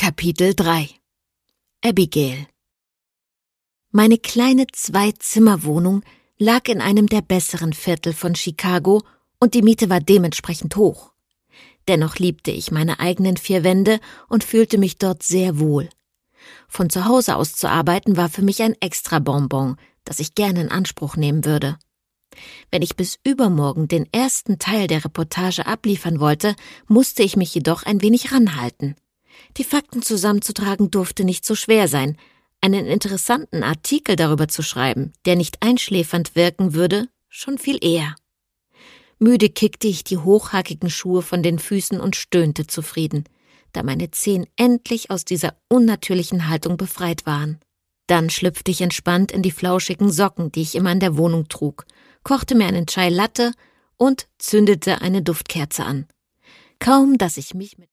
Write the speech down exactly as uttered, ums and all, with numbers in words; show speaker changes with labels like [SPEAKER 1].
[SPEAKER 1] Kapitel drei. Abigail. Meine kleine Zwei-Zimmer-Wohnung lag in einem der besseren Viertel von Chicago und die Miete war dementsprechend hoch. Dennoch liebte ich meine eigenen vier Wände und fühlte mich dort sehr wohl. Von zu Hause aus zu arbeiten war für mich ein Extra-Bonbon, das ich gerne in Anspruch nehmen würde. Wenn ich bis übermorgen den ersten Teil der Reportage abliefern wollte, musste ich mich jedoch ein wenig ranhalten. Die Fakten zusammenzutragen durfte nicht so schwer sein. Einen interessanten Artikel darüber zu schreiben, der nicht einschläfernd wirken würde, schon viel eher. Müde kickte ich die hochhackigen Schuhe von den Füßen und stöhnte zufrieden, da meine Zehen endlich aus dieser unnatürlichen Haltung befreit waren. Dann schlüpfte ich entspannt in die flauschigen Socken, die ich immer in der Wohnung trug, kochte mir einen Chai Latte und zündete eine Duftkerze an. Kaum, dass ich mich mit